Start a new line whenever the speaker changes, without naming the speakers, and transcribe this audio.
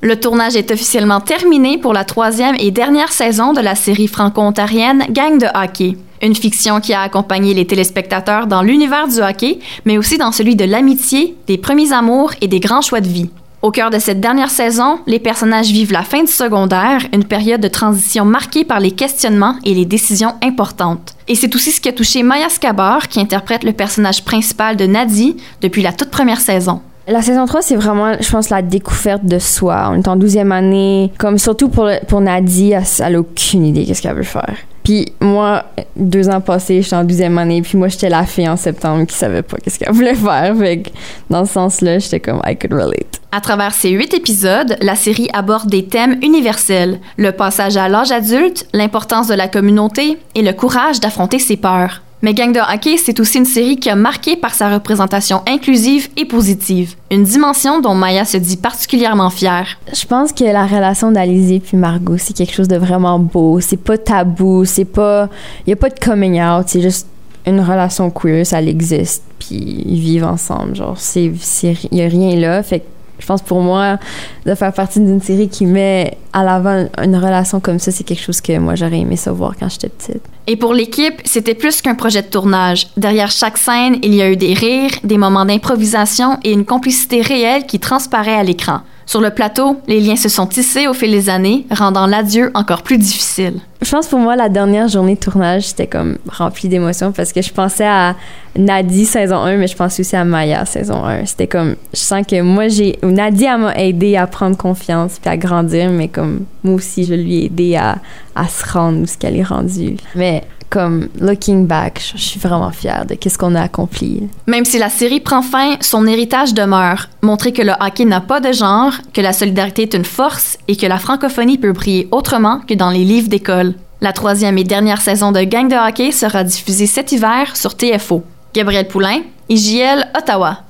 Le tournage est officiellement terminé pour la 3e et dernière saison de la série franco-ontarienne Gang de hockey. Une fiction qui a accompagné les téléspectateurs dans l'univers du hockey, mais aussi dans celui de l'amitié, des premiers amours et des grands choix de vie. Au cœur de cette dernière saison, les personnages vivent la fin du secondaire, une période de transition marquée par les questionnements et les décisions importantes. Et c'est aussi ce qui a touché Maya Scabar, qui interprète le personnage principal de Nadie depuis la toute première saison.
La saison 3, c'est vraiment, je pense, la découverte de soi. On est en 12e année. Comme surtout pour Nadie, elle a aucune idée qu'est-ce qu'elle veut faire. Puis moi, 2 ans passés, j'étais en 12e année, puis moi, j'étais la fille en septembre qui savait pas qu'est-ce qu'elle voulait faire. Fait que dans ce sens-là, j'étais comme I could relate.
À travers ces 8 épisodes, la série aborde des thèmes universels. Le passage à l'âge adulte, l'importance de la communauté et le courage d'affronter ses peurs. Mais Gang de hockey, c'est aussi une série qui a marqué par sa représentation inclusive et positive. Une dimension dont Maya se dit particulièrement fière.
Je pense que la relation d'Alizée puis Margot, c'est quelque chose de vraiment beau. C'est pas tabou, c'est pas... Il y a pas de coming out, c'est juste une relation queer, ça existe, puis ils vivent ensemble. Genre, il y a rien là, fait que je pense pour moi, de faire partie d'une série qui met à l'avant une relation comme ça, c'est quelque chose que moi, j'aurais aimé savoir quand j'étais petite.
Et pour l'équipe, c'était plus qu'un projet de tournage. Derrière chaque scène, il y a eu des rires, des moments d'improvisation et une complicité réelle qui transparaît à l'écran. Sur le plateau, les liens se sont tissés au fil des années, rendant l'adieu encore plus difficile.
Je pense pour moi, la dernière journée de tournage, c'était comme rempli d'émotions parce que je pensais à Nadie saison 1, mais je pensais aussi à Maya saison 1. C'était comme, je sens que moi, Nadie, elle m'a aidé à prendre confiance puis à grandir, mais comme moi aussi, je lui ai aidé à se rendre où ce qu'elle est rendue. Mais comme looking back, je suis vraiment fière de qu'est-ce qu'on a accompli.
Même si la série prend fin, son héritage demeure. Montrer que le hockey n'a pas de genre, que la solidarité est une force et que la francophonie peut briller autrement que dans les livres d'école. La 3e et dernière saison de Gang de hockey sera diffusée cet hiver sur TFO. Gabrielle Poulain, IJL, Ottawa.